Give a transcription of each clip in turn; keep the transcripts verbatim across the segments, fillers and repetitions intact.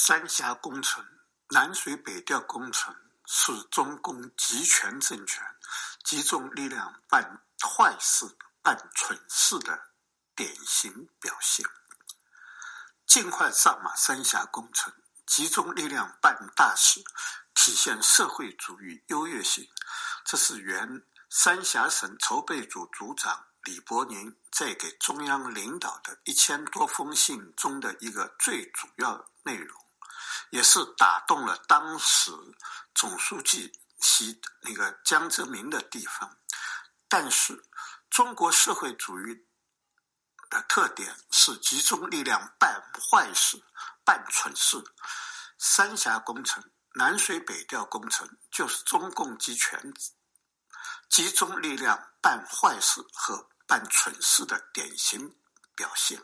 三峡工程、南水北调工程是中共集权政权集中力量办坏事、办蠢事的典型表现。尽快上马三峡工程，集中力量办大事，体现社会主义优越性，这是原三峡省筹备组组长李伯宁在给中央领导的一千多封信中的一个最主要内容，也是打动了当时总书记习那个江泽民的地方。但是中国社会主义的特点是集中力量办坏事、办蠢事。三峡工程、南水北调工程就是中共集权集中力量办坏事和办蠢事的典型表现。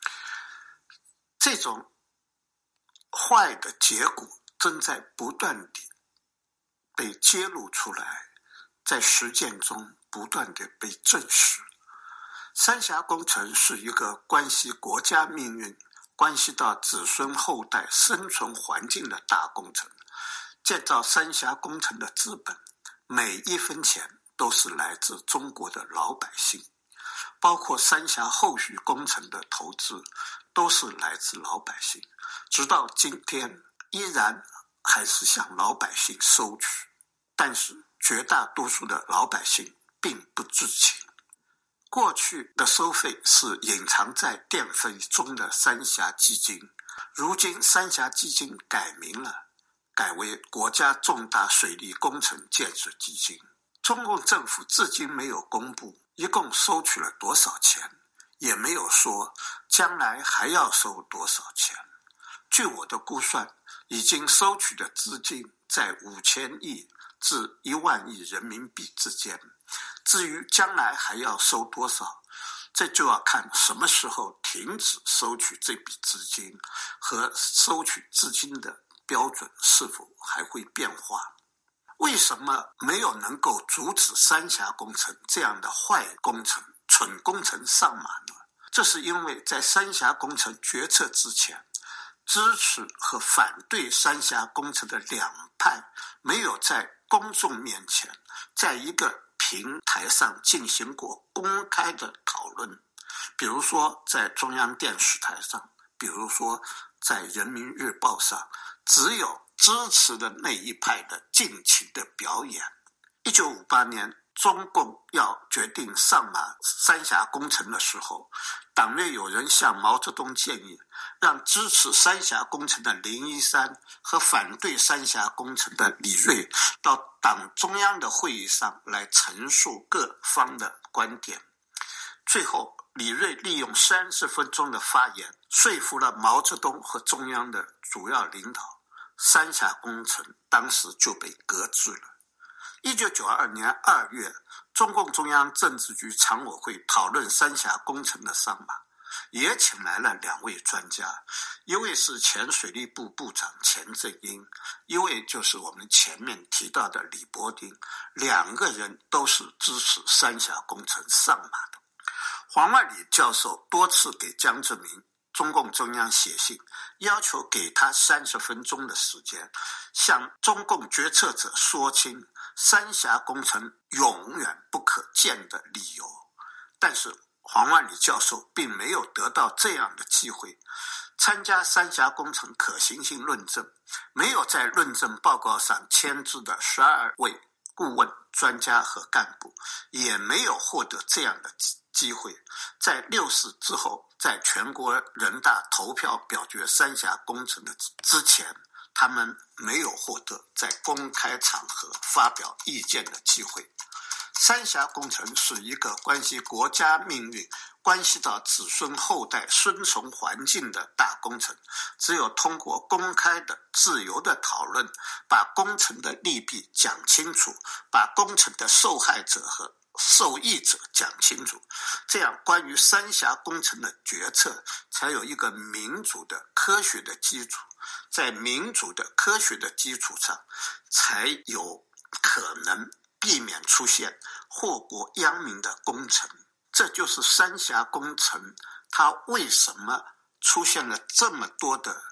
这种坏的结果正在不断地被揭露出来，在实践中不断地被证实。三峡工程是一个关系国家命运、关系到子孙后代生存环境的大工程。建造三峡工程的资本，每一分钱都是来自中国的老百姓，包括三峡后续工程的投资都是来自老百姓，直到今天依然还是向老百姓收取，但是绝大多数的老百姓并不知情。过去的收费是隐藏在电费中的三峡基金，如今三峡基金改名了，改为国家重大水利工程建设基金。中共政府至今没有公布一共收取了多少钱，也没有说将来还要收多少钱。据我的估算，已经收取的资金在五千亿至一万亿人民币之间。至于将来还要收多少，这就要看什么时候停止收取这笔资金和收取资金的标准是否还会变化。为什么没有能够阻止三峡工程这样的坏工程、蠢工程上马呢？这是因为在三峡工程决策之前，支持和反对三峡工程的两派没有在公众面前在一个平台上进行过公开的讨论，比如说在中央电视台上，比如说在人民日报上，只有支持的那一派的尽情的表演。一九五八年中共要决定上马三峡工程的时候，党内有人向毛泽东建议，让支持三峡工程的林一山和反对三峡工程的李锐到党中央的会议上来陈述各方的观点。最后李锐利用三十分钟的发言说服了毛泽东和中央的主要领导，三峡工程当时就被搁置了。一九九二年二月，中共中央政治局常委会讨论三峡工程的上马，也请来了两位专家，一位是前水利部部长钱正英，一位就是我们前面提到的李伯宁，两个人都是支持三峡工程上马的。黄万里教授多次给江泽民中共中央写信，要求给他三十分钟的时间，向中共决策者说清三峡工程永远不可建的理由。但是黄万里教授并没有得到这样的机会，参加三峡工程可行性论证，没有在论证报告上签字的十二位顾问、专家和干部，也没有获得这样的机会。在六四之后，在全国人大投票表决三峡工程的之前，他们没有获得在公开场合发表意见的机会。三峡工程是一个关系国家命运、关系到子孙后代生存环境的大工程，只有通过公开的、自由的讨论，把工程的利弊讲清楚，把工程的受害者和受益者讲清楚，这样关于三峡工程的决策才有一个民主的科学的基础，在民主的科学的基础上，才有可能避免出现祸国殃民的工程。这就是三峡工程它为什么出现了这么多的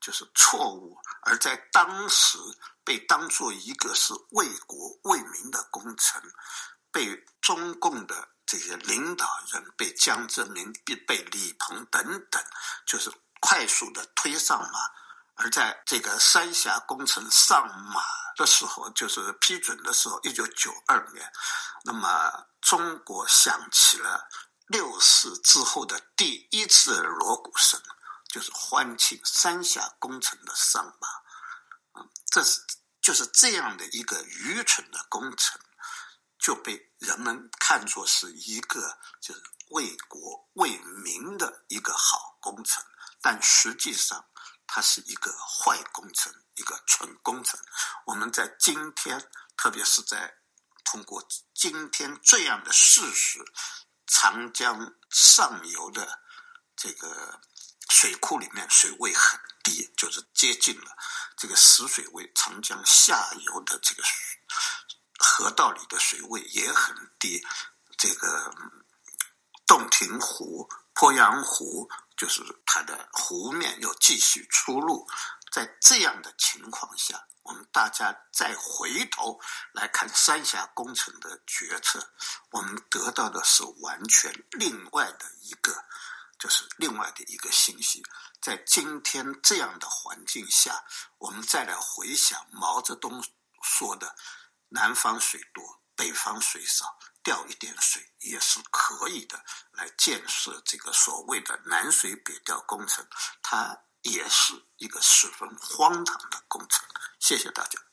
就是错误，而在当时被当作一个是为国为民的工程，被中共的这些领导人，被江泽民、被李鹏等等，就是快速的推上马。而在这个三峡工程上马的时候，就是批准的时候，一九九二年，那么中国响起了六四之后的第一次锣鼓声，就是欢庆三峡工程的上马。嗯，这是就是这样的一个愚蠢的工程，就被人们看作是一个就是为国为民的一个好工程，但实际上它是一个坏工程，一个蠢工程。我们在今天，特别是在通过今天这样的事实，长江上游的这个水库里面水位很低，就是接近了这个死水位，长江下游的这个河道里的水位也很低，这个洞庭湖、鄱阳湖，就是它的湖面又继续出入。在这样的情况下，我们大家再回头来看三峡工程的决策，我们得到的是完全另外的一个就是另外的一个信息。在今天这样的环境下，我们再来回想毛泽东说的南方水多，北方水少，调一点水也是可以的，来建设这个所谓的南水北调工程，它也是一个十分荒唐的工程。谢谢大家。